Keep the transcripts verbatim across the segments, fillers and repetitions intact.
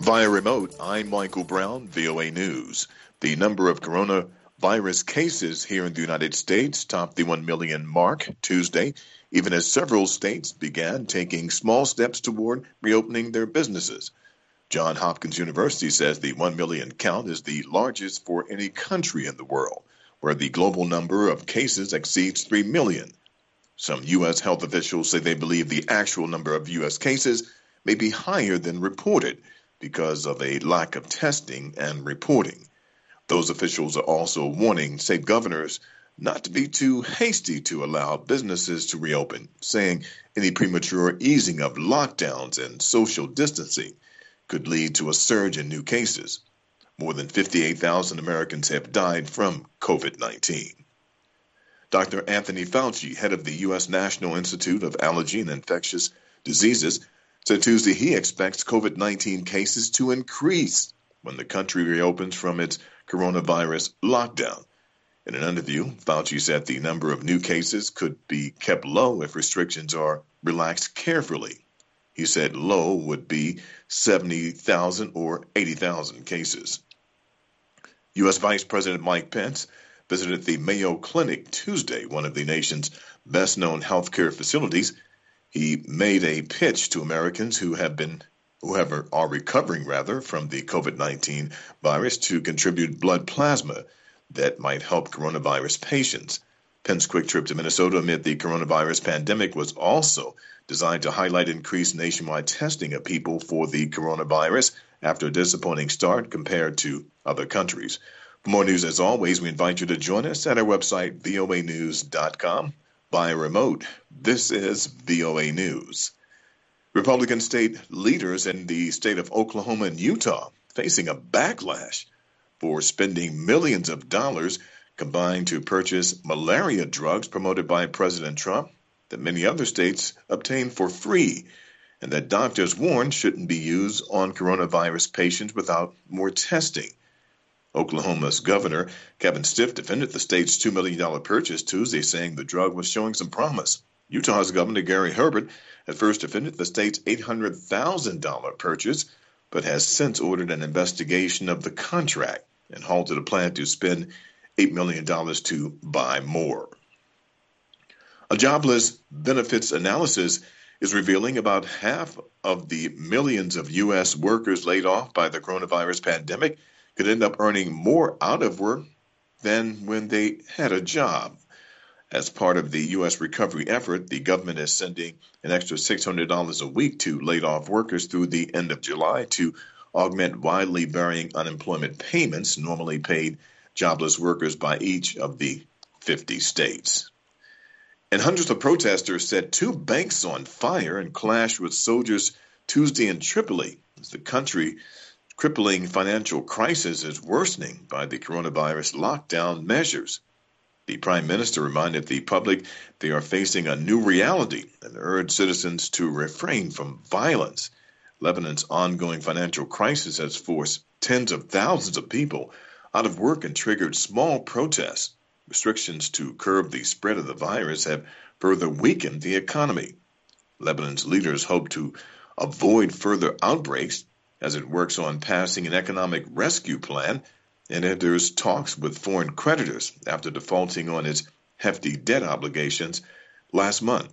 Via remote, I'm Michael Brown, V O A News. The number of coronavirus cases here in the United States topped the one million mark Tuesday, even as several states began taking small steps toward reopening their businesses. Johns Hopkins University says the one million count is the largest for any country in the world, where the global number of cases exceeds three million. Some U S health officials say they believe the actual number of U S cases may be higher than reported because of a lack of testing and reporting. Those officials are also warning state governors not to be too hasty to allow businesses to reopen, saying any premature easing of lockdowns and social distancing could lead to a surge in new cases. More than fifty-eight thousand Americans have died from COVID nineteen. Doctor Anthony Fauci, head of the U S National Institute of Allergy and Infectious Diseases, said Tuesday he expects COVID nineteen cases to increase when the country reopens from its coronavirus lockdown. In an interview, Fauci said the number of new cases could be kept low if restrictions are relaxed carefully. He said low would be seventy thousand or eighty thousand cases. U S Vice President Mike Pence visited the Mayo Clinic Tuesday, one of the nation's best-known healthcare facilities. He made a pitch to Americans who have been, whoever are recovering rather, from the COVID nineteen virus to contribute blood plasma that might help coronavirus patients. Pence's quick trip to Minnesota amid the coronavirus pandemic was also designed to highlight increased nationwide testing of people for the coronavirus after a disappointing start compared to other countries. For more news, as always, we invite you to join us at our website, V O A news dot com. By remote, this is V O A News. Republican state leaders in the state of Oklahoma and Utah facing a backlash for spending millions of dollars combined to purchase malaria drugs promoted by President Trump that many other states obtain for free, and that doctors warn shouldn't be used on coronavirus patients without more testing. Oklahoma's Governor Kevin Stitt defended the state's two million dollars purchase Tuesday, saying the drug was showing some promise. Utah's Governor Gary Herbert at first defended the state's eight hundred thousand dollars purchase, but has since ordered an investigation of the contract and halted a plan to spend eight million dollars to buy more. A jobless benefits analysis is revealing about half of the millions of U S workers laid off by the coronavirus pandemic could end up earning more out of work than when they had a job. As part of the U S recovery effort, the government is sending an extra six hundred dollars a week to laid-off workers through the end of July to augment widely varying unemployment payments normally paid jobless workers by each of the fifty states. And hundreds of protesters set two banks on fire and clashed with soldiers Tuesday in Tripoli as the country crippling financial crisis is worsening by the coronavirus lockdown measures. The prime minister reminded the public they are facing a new reality and urged citizens to refrain from violence. Lebanon's ongoing financial crisis has forced tens of thousands of people out of work and triggered small protests. Restrictions to curb the spread of the virus have further weakened the economy. Lebanon's leaders hope to avoid further outbreaks as it works on passing an economic rescue plan and enters talks with foreign creditors after defaulting on its hefty debt obligations last month.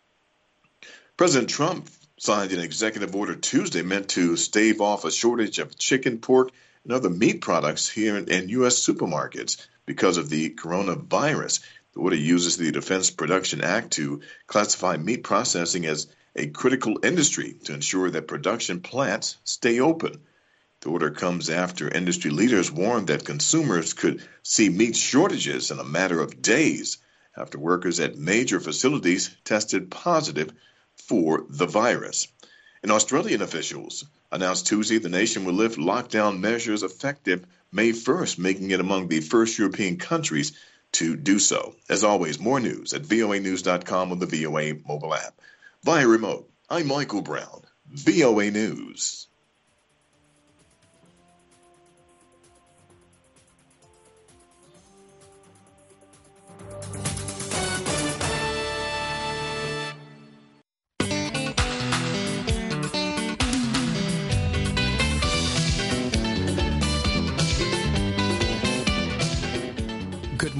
President Trump signed an executive order Tuesday meant to stave off a shortage of chicken, pork, and other meat products here in U S supermarkets because of the coronavirus. The order uses the Defense Production Act to classify meat processing as a critical industry to ensure that production plants stay open. The order comes after industry leaders warned that consumers could see meat shortages in a matter of days after workers at major facilities tested positive for the virus. And Australian officials announced Tuesday the nation will lift lockdown measures effective May first, making it among the first European countries to do so. As always, more news at V O A news dot com or the V O A mobile app. Via remote, I'm Michael Brown, V O A News.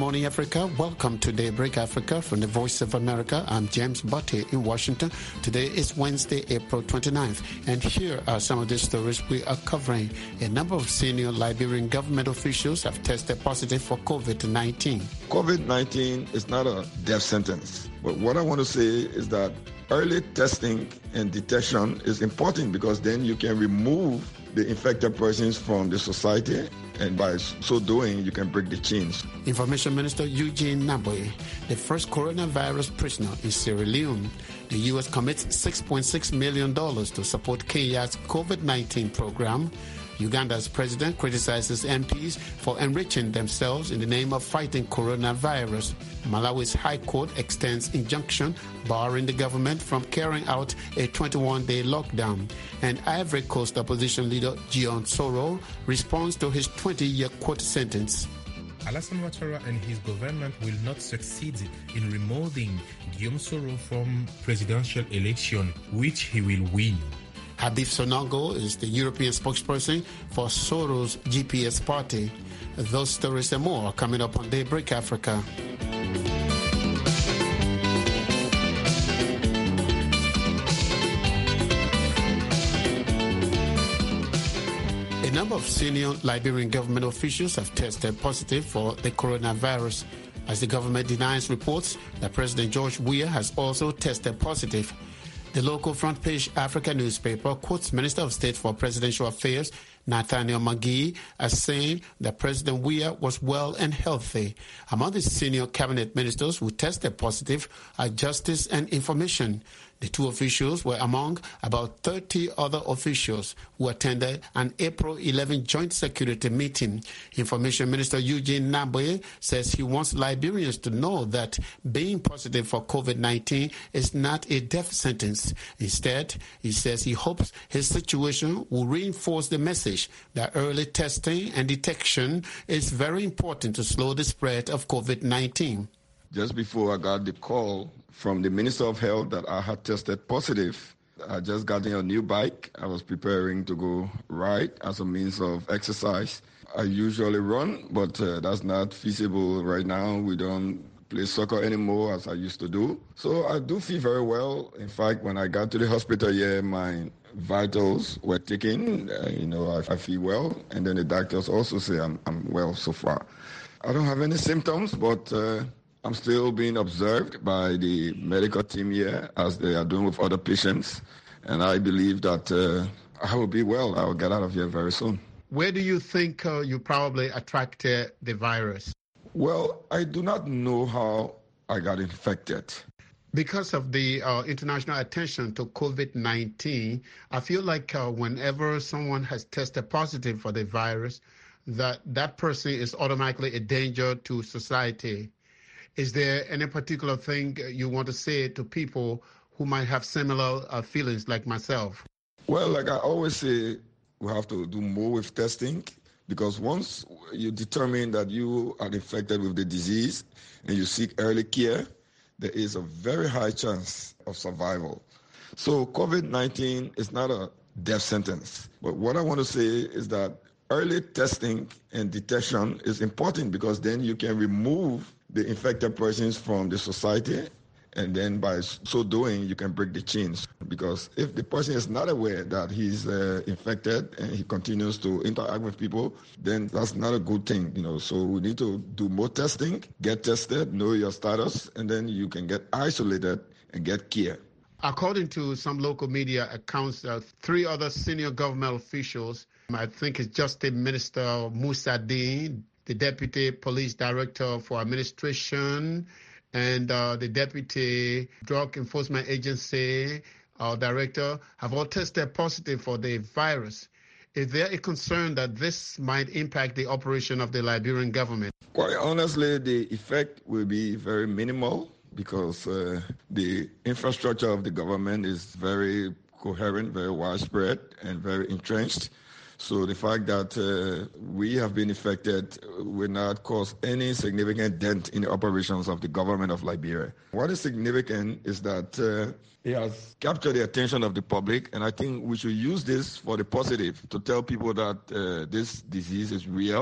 morning, Africa. Welcome to Daybreak Africa from the Voice of America. I'm James Butte in Washington. Today is Wednesday, April twenty-ninth, and here are some of the stories we are covering. A number of senior Liberian government officials have tested positive for COVID nineteen. COVID nineteen is not a death sentence, but what I want to say is that early testing and detection is important because then you can remove the infected persons from the society, and by so doing, you can break the chains. Information Minister Eugene Nnaboye, the first coronavirus prisoner in Sierra Leone. The U S commits six point six million dollars to support Kenya's COVID nineteen program. Uganda's president criticizes M Ps for enriching themselves in the name of fighting coronavirus. Malawi's High Court extends injunction barring the government from carrying out a twenty-one day lockdown. And Ivory Coast opposition leader Guillaume Soro responds to his twenty year court sentence. Alassane Ouattara and his government will not succeed in removing Guillaume Soro from presidential election, which he will win. Habib Sonango is the European spokesperson for Soro's G P S party. Those stories and more are coming up on Daybreak Africa. A number of senior Liberian government officials have tested positive for the coronavirus, as the government denies reports that President George Weah has also tested positive. The local front page Africa newspaper quotes Minister of State for Presidential Affairs Nathaniel Magee as saying that President Weah was well and healthy. Among the senior cabinet ministers who tested positive are Justice and Information. The two officials were among about thirty other officials who attended an April eleventh joint security meeting. Information Minister Eugene Nnaboye says he wants Liberians to know that being positive for COVID nineteen is not a death sentence. Instead, he says he hopes his situation will reinforce the message that early testing and detection is very important to slow the spread of COVID nineteen. Just before I got the call from the Minister of Health that I had tested positive, I just got in a new bike. I was preparing to go ride as a means of exercise. I usually run, but uh, that's not feasible right now. We don't play soccer anymore as I used to do. So I do feel very well. In fact, when I got to the hospital here, my vitals were taken. Uh, you know, I, I feel well. And then the doctors also say I'm, I'm well so far. I don't have any symptoms, but uh, I'm still being observed by the medical team here as they are doing with other patients. And I believe that uh, I will be well. I will get out of here very soon. Where do you think uh, you probably attracted the virus? Well, I do not know how I got infected. Because of the uh, international attention to COVID nineteen, I feel like uh, whenever someone has tested positive for the virus, that that person is automatically a danger to society. Is there any particular thing you want to say to people who might have similar uh, feelings like myself? Well, like I always say, we have to do more with testing, because once you determine that you are infected with the disease and you seek early care, there is a very high chance of survival. So COVID nineteen is not a death sentence. But what I want to say is that early testing and detection is important because then you can remove the infected persons from the society, and then by so doing, you can break the chains. Because if the person is not aware that he's uh, infected and he continues to interact with people, then that's not a good thing, you know. So we need to do more testing, get tested, know your status, and then you can get isolated and get care. According to some local media accounts, uh, three other senior government officials, I think it's Justice Minister Musa Dean, the Deputy Police Director for Administration, and uh, the Deputy Drug Enforcement Agency uh, Director have all tested positive for the virus. Is there a concern that this might impact the operation of the Liberian government? Quite honestly, the effect will be very minimal because uh, the infrastructure of the government is very coherent, very widespread, and very entrenched. So the fact that uh, we have been affected will not cause any significant dent in the operations of the government of Liberia. What is significant is that uh, it has captured the attention of the public, and I think we should use this for the positive, to tell people that uh, this disease is real.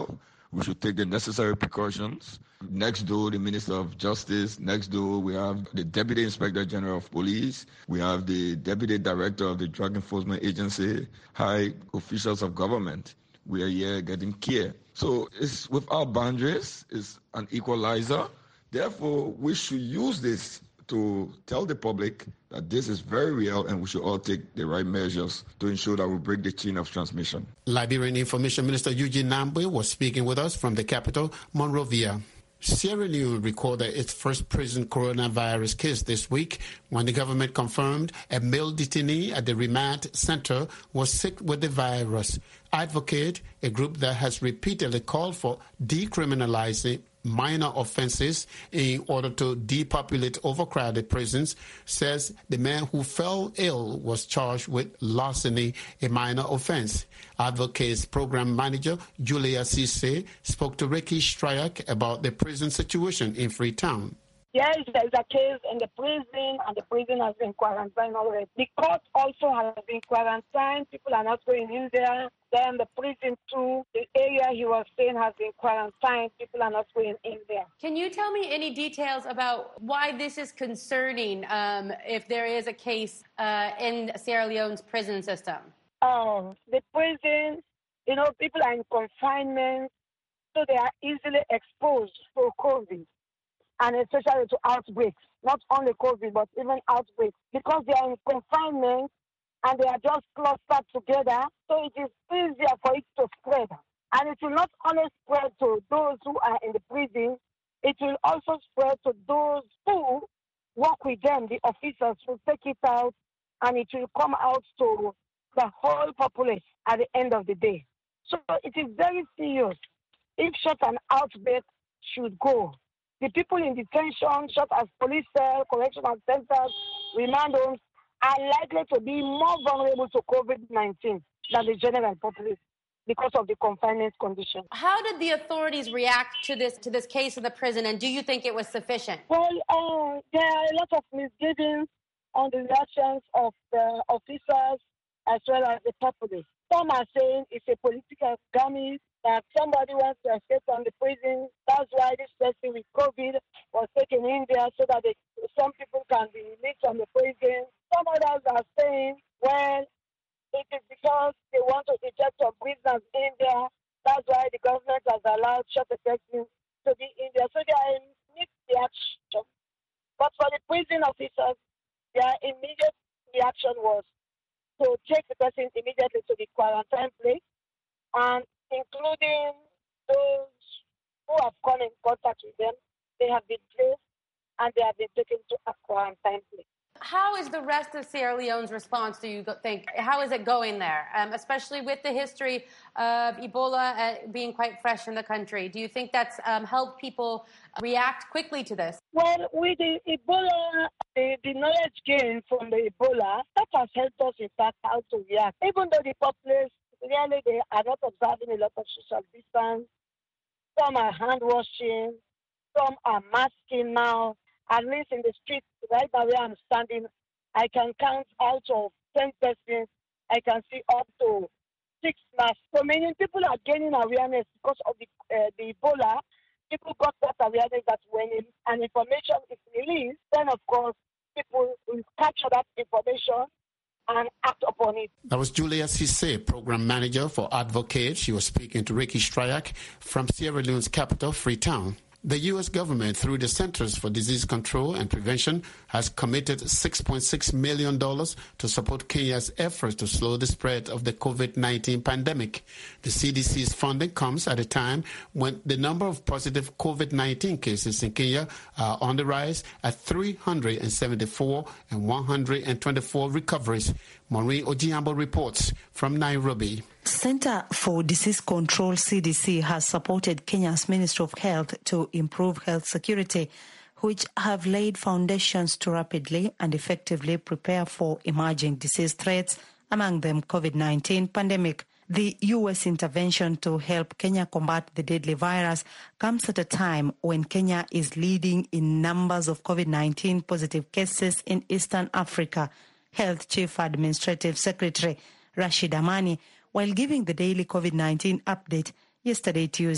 we should take the necessary precautions. Next door, the Minister of Justice. Next door, we have the Deputy Inspector General of Police. We have the Deputy Director of the Drug Enforcement Agency, high officials of government. We are here getting care. So it's without boundaries. It's an equalizer. Therefore, we should use this to tell the public that this is very real and we should all take the right measures to ensure that we break the chain of transmission. Liberian Information Minister Eugene Nambwe was speaking with us from the capital, Monrovia. Sierra Leone recorded its first prison coronavirus case this week when the government confirmed a male detainee at the Remand Center was sick with the virus. Advocate, a group that has repeatedly called for decriminalizing minor offenses in order to depopulate overcrowded prisons, says the man who fell ill was charged with larceny, a minor offense. Advocate's program manager, Julia Cisse, spoke to Ricky Stryak about the prison situation in Freetown. Yes, there's a case in the prison, and the prison has been quarantined already. The court also has been quarantined. People are not going in there. Then the prison too, the area he was staying has been quarantined. People are not going in there. Can you tell me any details about why this is concerning, um, if there is a case uh, in Sierra Leone's prison system? Um, the prison, you know, people are in confinement, so they are easily exposed to COVID, and especially to outbreaks, not only COVID, but even outbreaks, because they are in confinement and they are just clustered together, so it is easier for it to spread. And it will not only spread to those who are in the prison, it will also spread to those who work with them, the officers will take it out, and it will come out to the whole populace at the end of the day. So it is very serious. If such an outbreak should go, the people in detention, such as police cells, correctional centers, remand homes, are likely to be more vulnerable to COVID nineteen than the general populace because of the confinement condition. How did the authorities react to this to this case in the prison, and do you think it was sufficient? Well, uh, there are a lot of misgivings on the reactions of the officers as well as the populace. Some are saying it's a political skirmish, that somebody wants to escape from the prison. That's why this person with COVID was taken in there so that they, some people can be released from the prison. Some others are saying, well, it is because they want to eject some prisoners in there. That's why the government has allowed such a person to be in there. So there are mixed reaction. But for the prison officers, their immediate reaction was to take the person immediately to the quarantine place, and including those who have come in contact with them, they have been placed and they have been taken to a quarantine place. How is the rest of Sierra Leone's response, do you think? How is it going there, um, especially with the history of Ebola uh, being quite fresh in the country? Do you think that's um, helped people react quickly to this? Well, with the Ebola, the, the knowledge gained from the Ebola, that has helped us, in fact, how to react. Even though the populace, really, they are not observing a lot of social distance. Some are hand washing, some are masking now. At least in the street, right now where I'm standing, I can count out of ten persons, I can see up to six masks. So many people are gaining awareness because of the, uh, the Ebola. People got that awareness that when an information is released, then of course people will capture that information and act upon it. That was Julia Cisse, program manager for Advocate. She was speaking to Ricky Stryak from Sierra Leone's capital, Freetown. The U S government, through the Centers for Disease Control and Prevention, has committed six point six million dollars to support Kenya's efforts to slow the spread of the COVID nineteen pandemic. The C D C's funding comes at a time when the number of positive COVID nineteen cases in Kenya are on the rise at three hundred seventy-four and one hundred twenty-four recoveries. Maureen Ojiambo reports from Nairobi. Center for Disease Control, C D C, has supported Kenya's Ministry of Health to improve health security, which have laid foundations to rapidly and effectively prepare for emerging disease threats, among them COVID nineteen pandemic. The U S intervention to help Kenya combat the deadly virus comes at a time when Kenya is leading in numbers of COVID nineteen positive cases in Eastern Africa. Health Chief Administrative Secretary Rashid Amani, while giving the daily COVID nineteen update yesterday, Tuesday.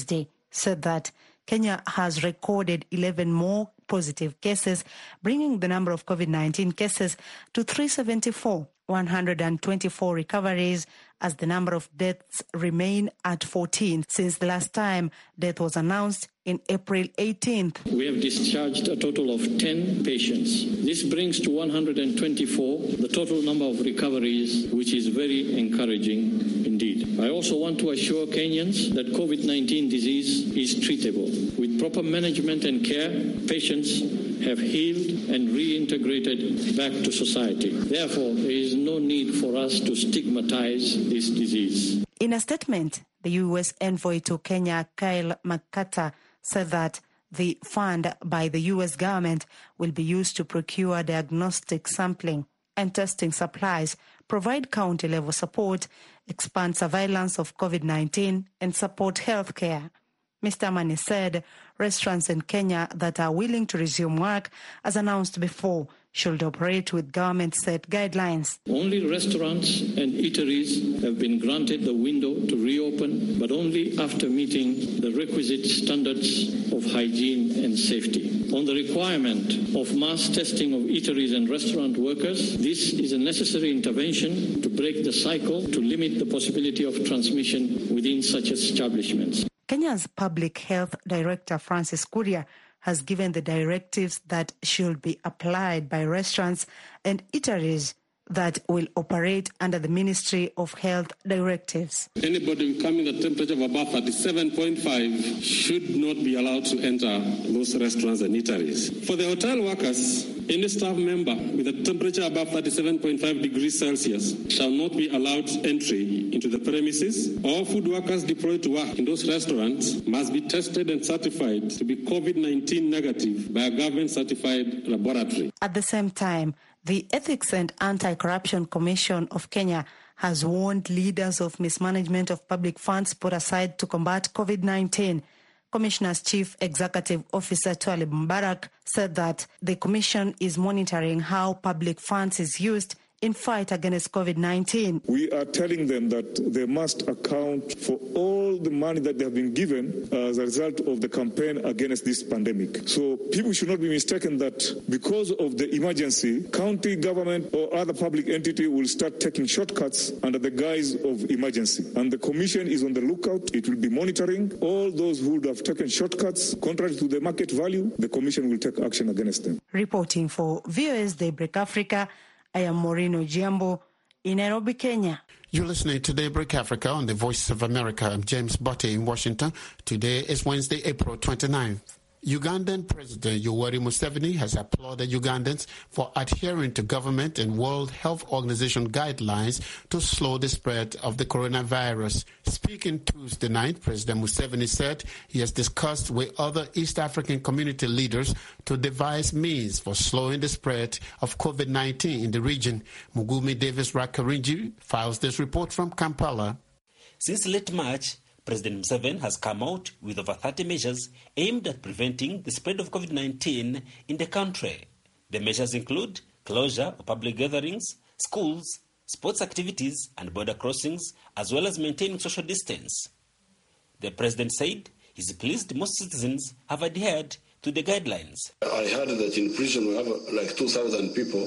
said that Kenya has recorded eleven more positive cases, bringing the number of COVID nineteen cases to three hundred seventy-four, one hundred twenty-four recoveries, as the number of deaths remain at fourteen since the last time death was announced in April eighteenth. We have discharged a total of ten patients. This brings to one hundred twenty-four the total number of recoveries, which is very encouraging indeed. I also want to assure Kenyans that COVID nineteen disease is treatable. With proper management and care, patients have healed and reintegrated back to society. Therefore, there is no need for us to stigmatize this disease. In a statement, the U S envoy to Kenya, Kyle McCarter, said that the fund by the U S government will be used to procure diagnostic sampling and testing supplies, provide county-level support, expand surveillance of COVID nineteen, and support healthcare. Mister Mani said restaurants in Kenya that are willing to resume work, as announced before, should operate with government-set guidelines. Only restaurants and eateries have been granted the window to reopen, but only after meeting the requisite standards of hygiene and safety. On the requirement of mass testing of eateries and restaurant workers, this is a necessary intervention to break the cycle to limit the possibility of transmission within such establishments. Kenya's Public Health Director, Francis Kuria, has given the directives that should be applied by restaurants and eateries that will operate under the Ministry of Health directives. Anybody coming at a temperature of above thirty-seven point five should not be allowed to enter those restaurants and eateries. For the hotel workers, any staff member with a temperature above thirty-seven point five degrees Celsius shall not be allowed entry into the premises. All food workers deployed to work in those restaurants must be tested and certified to be COVID nineteen negative by a government-certified laboratory. At the same time, the Ethics and Anti-Corruption Commission of Kenya has warned leaders of mismanagement of public funds put aside to combat COVID nineteen. Commissioner's Chief Executive Officer Twalib Mubarak said that the commission is monitoring how public funds is used in fight against COVID nineteen. We are telling them that they must account for all the money that they have been given as a result of the campaign against this pandemic. So people should not be mistaken that because of the emergency, county government or other public entity will start taking shortcuts under the guise of emergency. And the commission is on the lookout. It will be monitoring all those who would have taken shortcuts contrary to the market value. The commission will take action against them. Reporting for V O A's Daybreak Africa, I am Moreno Giambo in Nairobi, Kenya. You're listening to Daybreak Africa on the Voice of America. I'm James Botte in Washington. Today is Wednesday, April twenty-ninth. Ugandan President Yoweri Museveni has applauded Ugandans for adhering to government and World Health Organization guidelines to slow the spread of the coronavirus. Speaking Tuesday night, President Museveni said he has discussed with other East African community leaders to devise means for slowing the spread of COVID nineteen in the region. Mugumi Davis Rakarinji files this report from Kampala. Since late March, President Museveni has come out with over thirty measures aimed at preventing the spread of COVID nineteen in the country. The measures include closure of public gatherings, schools, sports activities and border crossings, as well as maintaining social distance. The president said he's pleased most citizens have adhered to the guidelines. I heard that in prison we have like two thousand people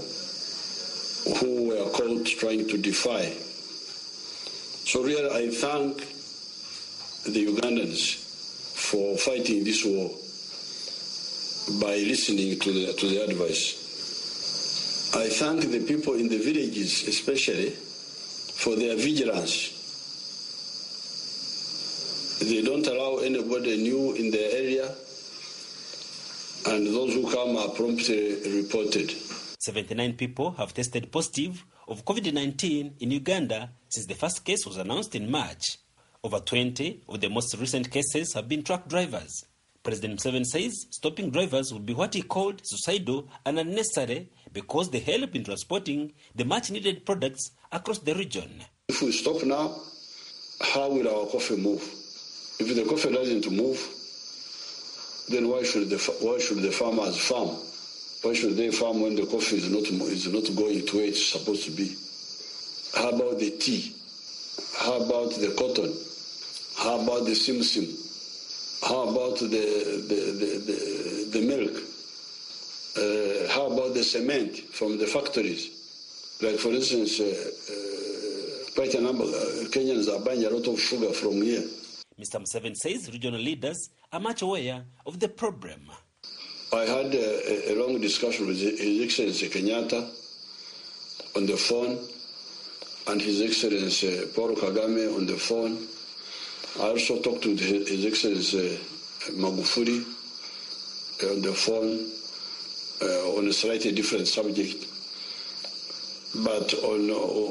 who were caught trying to defy. So really I thank the Ugandans for fighting this war by listening to the, to the advice. I thank the people in the villages especially for their vigilance. They don't allow anybody new in their area, and those who come are promptly reported. seventy-nine people have tested positive of COVID nineteen in Uganda since the first case was announced in March. Over twenty of the most recent cases have been truck drivers. President Museveni says stopping drivers would be what he called suicidal and unnecessary because they help in transporting the much-needed products across the region. If we stop now, how will our coffee move? If the coffee doesn't move, then why should the why should the farmers farm? Why should they farm when the coffee is not is not going to where it's supposed to be? How about the tea? How about the cotton? How about the simsim? How How about the, the, the, the, the milk? Uh, how about the cement from the factories? Like, for instance, uh, uh, quite a number of uh, Kenyans are buying a lot of sugar from here. Mister Museveni says regional leaders are much aware of the problem. I had a, a long discussion with His Excellency Kenyatta on the phone, and His Excellency Paul Kagame on the phone. I also talked to His Excellency Magufuli on the phone uh, on a slightly different subject. But on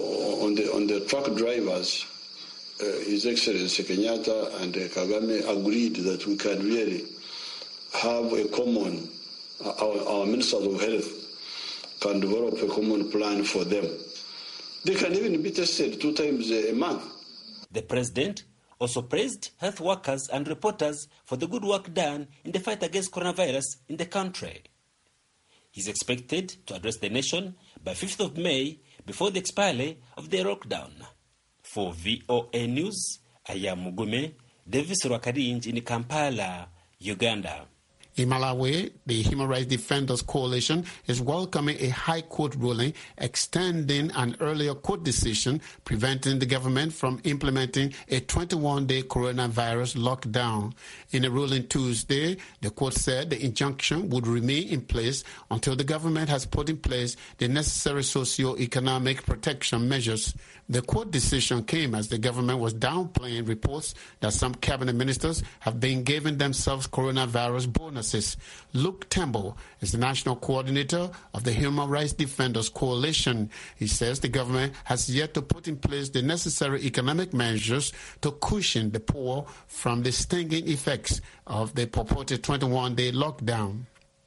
on the on the truck drivers, uh, His Excellency Kenyatta and uh, Kagame agreed that we can really have a common, our, our ministers of health can develop a common plan for them. They can even be tested two times a month. The president also praised health workers and reporters for the good work done in the fight against coronavirus in the country. He's expected to address the nation by fifth of May before the expiry of the lockdown. For V O A News, I am Mugume Davis Rwakarinji in Kampala, Uganda. In Malawi, the Human Rights Defenders Coalition is welcoming a High Court ruling extending an earlier court decision preventing the government from implementing a twenty-one day coronavirus lockdown. In a ruling Tuesday, the court said the injunction would remain in place until the government has put in place the necessary socio-economic protection measures. The court decision came as the government was downplaying reports that some cabinet ministers have been giving themselves coronavirus bonuses. Luke Temple is the national coordinator of the Human Rights Defenders Coalition. He says the government has yet to put in place the necessary economic measures to cushion the poor from the stinging effects of the purported twenty-one day lockdown.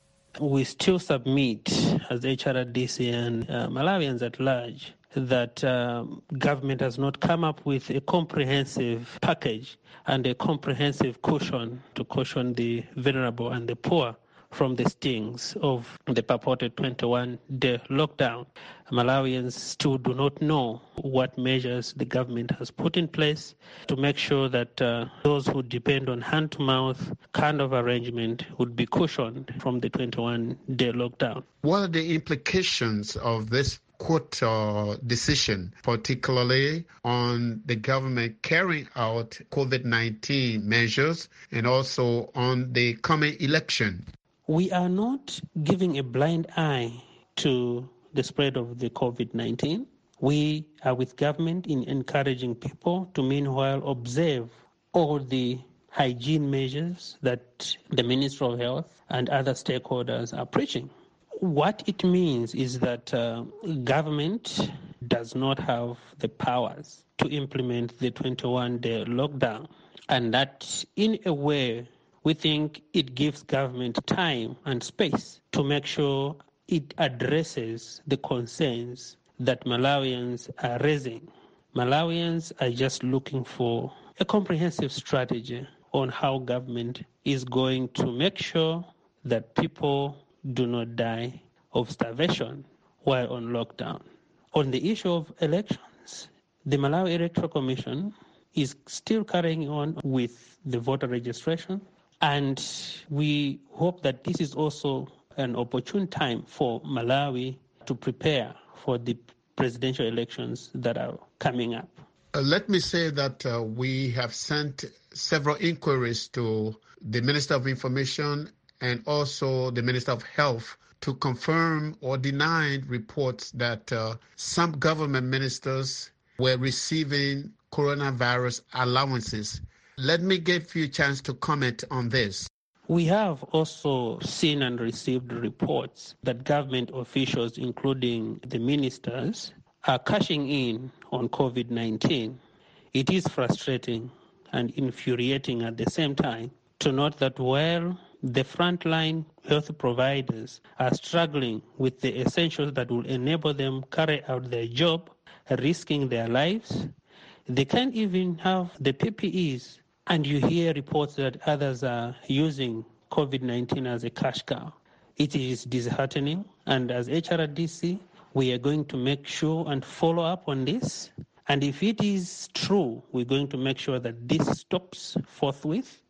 We still submit as H R D C and uh, Malawians at large that um, government has not come up with a comprehensive package and a comprehensive cushion to cushion the vulnerable and the poor from the stings of the purported twenty-one day lockdown. Malawians still do not know what measures the government has put in place to make sure that uh, those who depend on hand-to-mouth kind of arrangement would be cushioned from the twenty-one day lockdown. What are the implications of this court uh, decision, particularly on the government carrying out COVID nineteen measures and also on the coming election? We are not giving a blind eye to the spread of the COVID nineteen. We are with government in encouraging people to meanwhile observe all the hygiene measures that the Ministry of Health and other stakeholders are preaching. What it means is that uh, government does not have the powers to implement the twenty-one day lockdown, and that in a way we think it gives government time and space to make sure it addresses the concerns that Malawians are raising. Malawians are just looking for a comprehensive strategy on how government is going to make sure that people do not die of starvation while on lockdown. On the issue of elections, the Malawi Electoral Commission is still carrying on with the voter registration, and we hope that this is also an opportune time for Malawi to prepare for the presidential elections that are coming up. Uh, let me say that uh, we have sent several inquiries to the Minister of Information and also the Minister of Health to confirm or deny reports that uh, some government ministers were receiving coronavirus allowances. Let me give you a chance to comment on this. We have also seen and received reports that government officials, including the ministers, are cashing in on COVID nineteen. It is frustrating and infuriating at the same time to note that while the frontline health providers are struggling with the essentials that will enable them carry out their job, risking their lives, they can't even have the P P Es. And you hear reports that others are using COVID nineteen as a cash cow. It is disheartening, and as H R D C, we are going to make sure and follow up on this. And if it is true, we're going to make sure that this stops forthwith.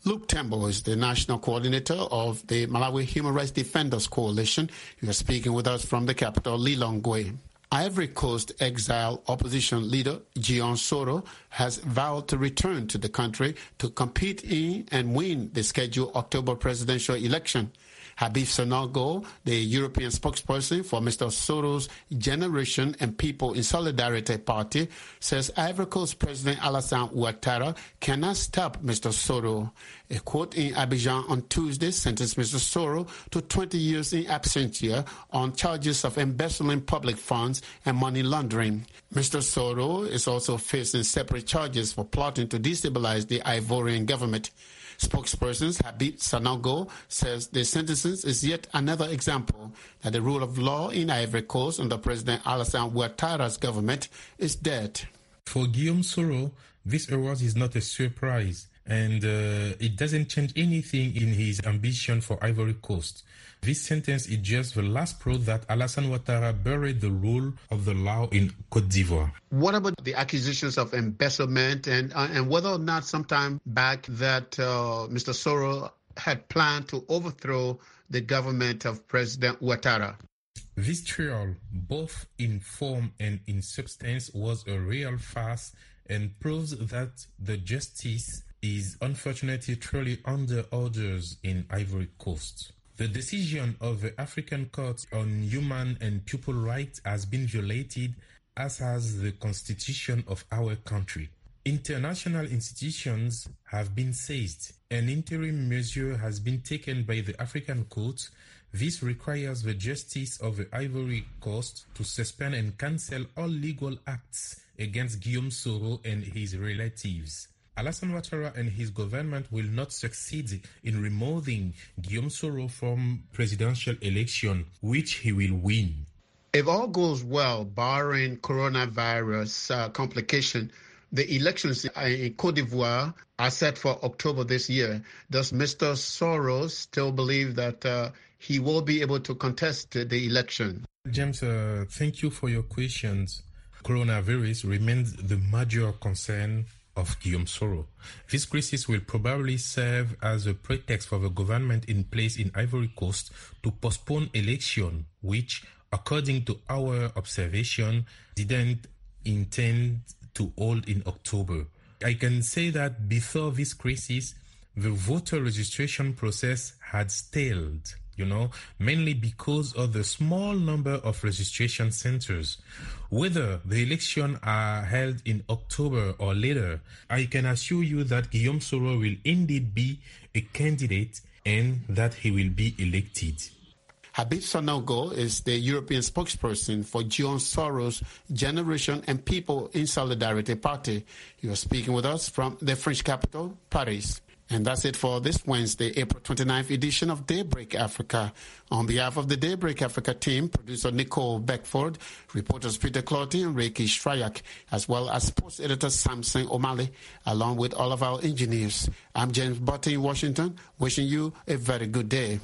Luke Tembo is the national coordinator of the Malawi Human Rights Defenders Coalition. He was speaking with us from the capital, Lilongwe. Ivory Coast exile opposition leader Guillaume Soro has vowed to return to the country to compete in and win the scheduled October presidential election. Habib Sanogo, the European spokesperson for Mister Soro's Generation and People in Solidarity Party, says Ivory Coast President Alassane Ouattara cannot stop Mister Soro. A court in Abidjan on Tuesday sentenced Mister Soro to twenty years in absentia on charges of embezzling public funds and money laundering. Mister Soro is also facing separate charges for plotting to destabilize the Ivorian government. Spokesperson Habib Sanogo says the sentences is yet another example that the rule of law in Ivory Coast under President Alassane Ouattara's government is dead. For Guillaume Soro, this award is not a surprise, and uh, it doesn't change anything in his ambition for Ivory Coast. This sentence is just the last proof that Alassane Ouattara buried the rule of the law in Côte d'Ivoire. What about the accusations of embezzlement and uh, and whether or not sometime back that uh, Mister Soro had planned to overthrow the government of President Ouattara? This trial, both in form and in substance, was a real farce and proves that the justice is unfortunately truly under orders in Ivory Coast. The decision of the African Court on Human and People Rights has been violated, as has the constitution of our country. International institutions have been seized. An interim measure has been taken by the African Court. This requires the justice of the Ivory Coast to suspend and cancel all legal acts against Guillaume Soro and his relatives. Alassane Ouattara and his government will not succeed in removing Guillaume Soro from presidential election, which he will win. If all goes well, barring coronavirus uh, complication, the elections in Côte d'Ivoire are set for October this year. Does Mister Soro still believe that uh, he will be able to contest the election? James, uh, thank you for your questions. Coronavirus remains the major concern of Guillaume Soro. This crisis will probably serve as a pretext for the government in place in Ivory Coast to postpone election, which, according to our observation, didn't intend to hold in October. I can say that before this crisis, the voter registration process had stalled, you know, mainly because of the small number of registration centers. Whether the elections are held in October or later, I can assure you that Guillaume Soro will indeed be a candidate and that he will be elected. Habib Sanogo is the European spokesperson for Guillaume Soro's Generation and People in Solidarity Party. He was speaking with us from the French capital, Paris. And that's it for this Wednesday, April twenty-ninth edition of Daybreak Africa. On behalf of the Daybreak Africa team, producer Nicole Beckford, reporters Peter Clotty and Reiki Shrayak, as well as sports editor Samson O'Malley, along with all of our engineers. I'm James Butty in Washington, wishing you a very good day.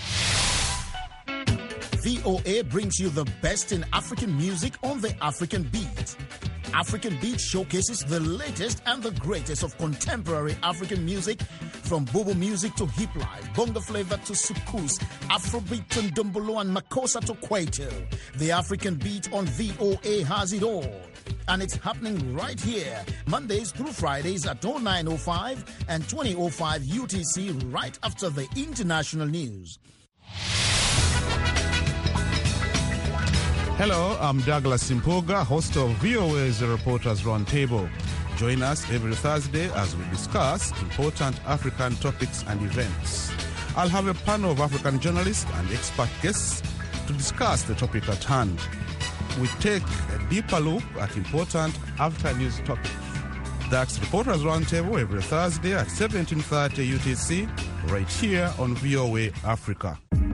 V O A brings you the best in African music on the African Beat. African Beat showcases the latest and the greatest of contemporary African music, from Bobo music to hip life, bongo flavor to soukous, Afrobeat and Dumbolo and Makossa to Kwaito. The African Beat on V O A has it all. And it's happening right here, Mondays through Fridays at oh nine oh five and twenty oh five U T C, right after the international news. Hello, I'm Douglas Simpoga, host of V O A's Reporters Roundtable. Join us every Thursday as we discuss important African topics and events. I'll have a panel of African journalists and expert guests to discuss the topic at hand. We take a deeper look at important African news topics. That's Reporters Roundtable every Thursday at seventeen thirty U T C, right here on V O A Africa.